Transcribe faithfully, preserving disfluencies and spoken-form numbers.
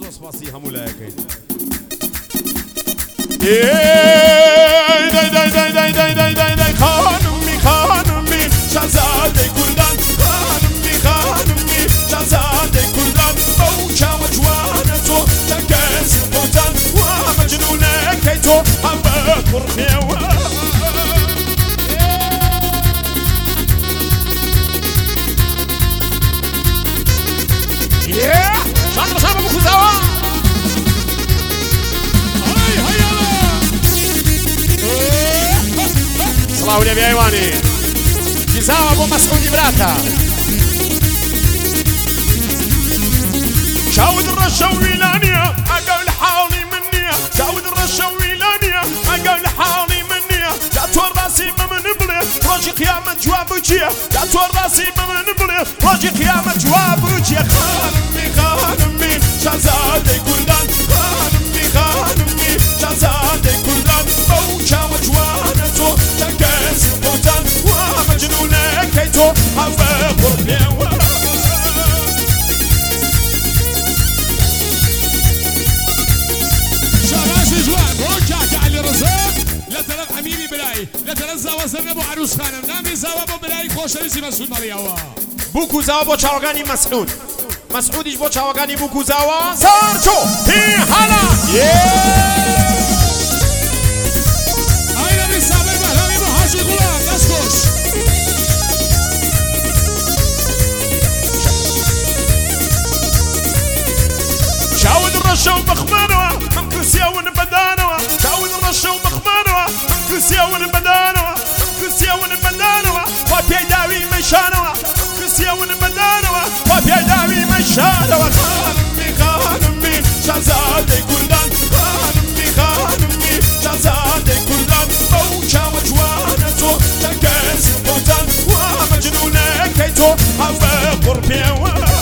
زۆر سپاسی هەموو لایەکەین. خانمی خانمی شازادەی کوردان خانمی خانمی شازادەی کوردان ئەو چاوە جوانە تۆ دەکەسی بۆتان وا مەجنونەکەی تۆ هەم بە کوڕخێوە شاد بەشا بە بکوزاوە سڵاو لێ بیایوانی جیزاوە بۆ مەسعودی براتە شاود ڕەشە ویلانیە ئەگەر لە حاڵی من نییە شاود ڕەشە ویلانیە ئەگەر لە حاڵی من نییە دا تۆ ڕاستی بە من بڵێ ڕۆژی قیامەت جواب چییە دا تۆ ڕاستی بە من بڵێ ڕۆژی قیامەت جواب چییە خانمی خانمی شازادەی کوردان خانمی خانمی شازادەی کوردان ئەو چاوە جوانە تۆ دەکەسی بۆتان وا مەجنونەکەی تۆ هەوە قوڕپێوە لەتەرەف ئەمیری بلای لەتەرەف زاوەزەر نەبوو عروس خانم نامی زاوە بۆ بلای خۆشەویستی مەسعود مەڵیەوە بووکو زاوە بۆ چاوەکانی مەسعود مەسعودیش بۆ چاوەکانی بووکو زاوە سارچۆ هی هەلا ئای نەبی سابر بەهرامی بۆ حاجی گوڵام دەست خۆش شاود ڕەشە و بەخمانەوە ئەم کورسیاون بەدانەوە شاود ڕەشە و بەخمانەوە ئەم کورسیاون بەدانەوە ئەم کورسیاون بەدانەوە وا پێی داوی مەشانەوە ئەم کورسیاون بەدانەوە وا پێی داوی مەشانەوە خانمی خانمی شازادەی کوردان خانمی خانمی شازادەی کوردان ئەو چاوە جوانە تۆ دەکەسی بۆتان وا مەجنونەکەی تۆ هەوە قوڕپێوە